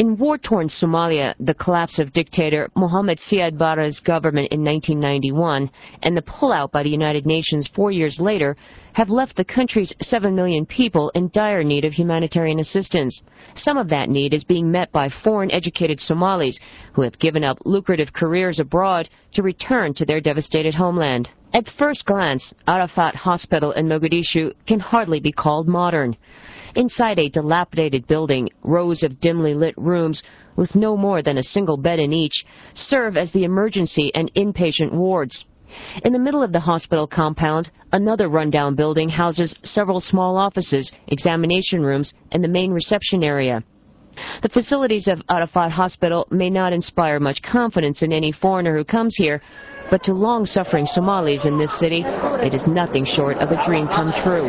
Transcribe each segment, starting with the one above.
In war-torn Somalia, the collapse of dictator Mohamed Siad Barre's government in 1991 and the pullout by the United Nations 4 years later have left the country's 7 million people in dire need of humanitarian assistance. Some of that need is being met by foreign-educated Somalis who have given up lucrative careers abroad to return to their devastated homeland. At first glance, Arafat Hospital in Mogadishu can hardly be called modern. Inside a dilapidated building, rows of dimly lit rooms with no more than a single bed in each serve as the emergency and inpatient wards. In the middle of the hospital compound, another rundown building houses several small offices, examination rooms, and the main reception area. The facilities of Arafat Hospital may not inspire much confidence in any foreigner who comes here, but to long-suffering Somalis in this city, it is nothing short of a dream come true.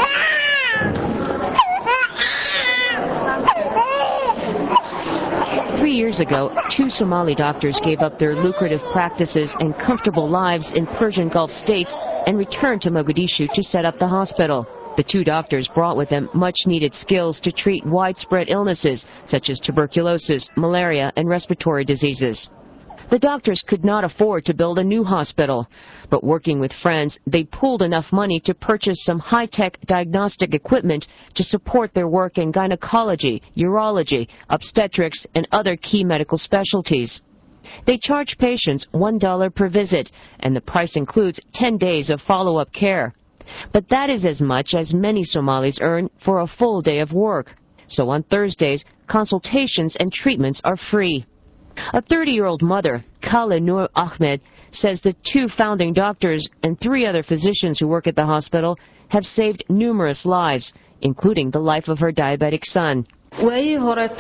3 years ago, 2 Somali doctors gave up their lucrative practices and comfortable lives in Persian Gulf states and returned to Mogadishu to set up the hospital. The 2 doctors brought with them much-needed skills to treat widespread illnesses such as tuberculosis, malaria, and respiratory diseases. The doctors could not afford to build a new hospital, but working with friends, they pooled enough money to purchase some high-tech diagnostic equipment to support their work in gynecology, urology, obstetrics, and other key medical specialties. They charge patients $1 per visit, and the price includes 10 days of follow-up care. But that is as much as many Somalis earn for a full day of work. So on Thursdays, consultations and treatments are free. A 30-year-old mother, Kale Nur Ahmed, says the 2 founding doctors and 3 other physicians who work at the hospital have saved numerous lives, including the life of her diabetic son. Ms.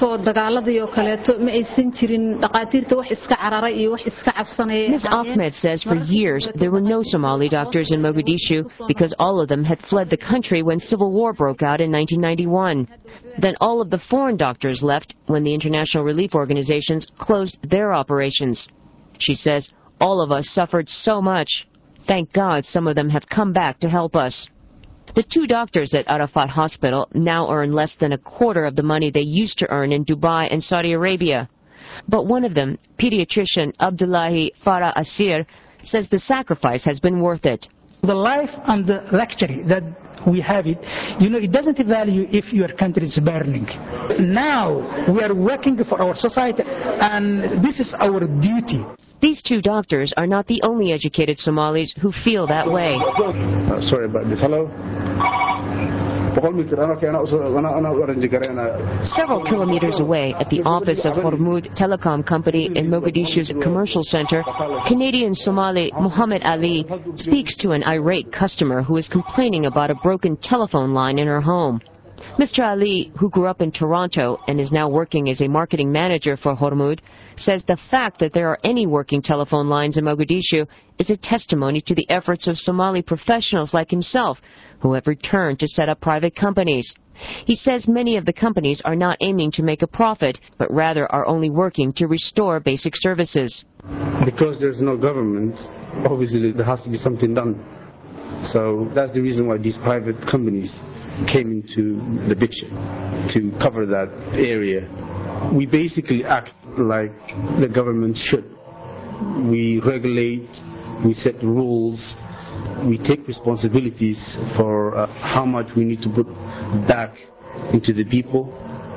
Ahmed says for years there were no Somali doctors in Mogadishu because all of them had fled the country when civil war broke out in 1991. Then all of the foreign doctors left when the international relief organizations closed their operations. She says, all of us suffered so much. Thank God some of them have come back to help us. The 2 doctors at Arafat Hospital now earn less than a quarter of the money they used to earn in Dubai and Saudi Arabia. But one of them, pediatrician Abdullahi Farah Asir, says the sacrifice has been worth it. The life and the luxury that we have it doesn't value if your country is burning. Now we are working for our society, and this is our duty. These 2 doctors are not the only educated Somalis who feel that way. Sorry about this. Hello? Several kilometers away at the office of Hormud Telecom Company in Mogadishu's commercial center, Canadian Somali Muhammad Ali speaks to an irate customer who is complaining about a broken telephone line in her home. Mr. Ali, who grew up in Toronto and is now working as a marketing manager for Hormud, says the fact that there are any working telephone lines in Mogadishu is a testimony to the efforts of Somali professionals like himself who have returned to set up private companies. He says many of the companies are not aiming to make a profit, but rather are only working to restore basic services. Because there's no government, obviously there has to be something done. So that's the reason why these private companies came into the picture, to cover that area. We basically act like the government should. We regulate, we set rules, we take responsibilities for how much we need to put back into the people,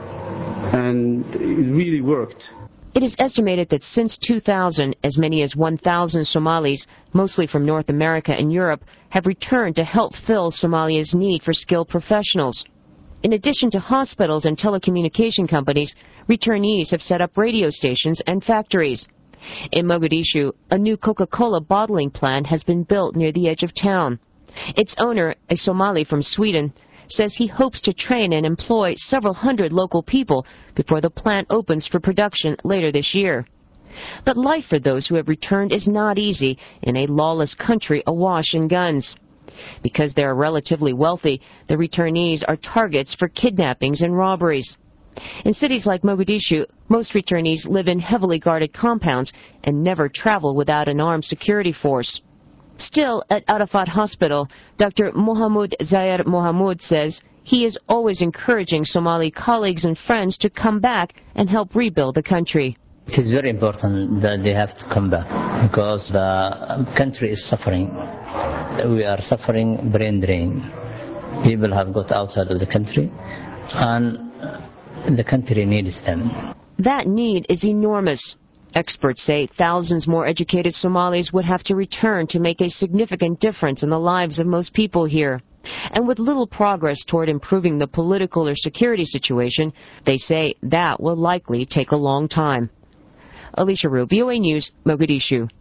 and it really worked. It is estimated that since 2000, as many as 1,000 Somalis, mostly from North America and Europe, have returned to help fill Somalia's need for skilled professionals. In addition to hospitals and telecommunication companies, returnees have set up radio stations and factories. In Mogadishu, a new Coca-Cola bottling plant has been built near the edge of town. Its owner, a Somali from Sweden, says he hopes to train and employ several hundred local people before the plant opens for production later this year. But life for those who have returned is not easy in a lawless country awash in guns. Because they are relatively wealthy, the returnees are targets for kidnappings and robberies. In cities like Mogadishu, most returnees live in heavily guarded compounds and never travel without an armed security force. Still, at Arafat Hospital, Dr. Mohamud Zayer Mohamud says he is always encouraging Somali colleagues and friends to come back and help rebuild the country. It is very important that they have to come back because the country is suffering. We are suffering brain drain. People have got outside of the country and the country needs them. That need is enormous. Experts say thousands more educated Somalis would have to return to make a significant difference in the lives of most people here. And with little progress toward improving the political or security situation, they say that will likely take a long time. Alicia Rue, VOA News, Mogadishu.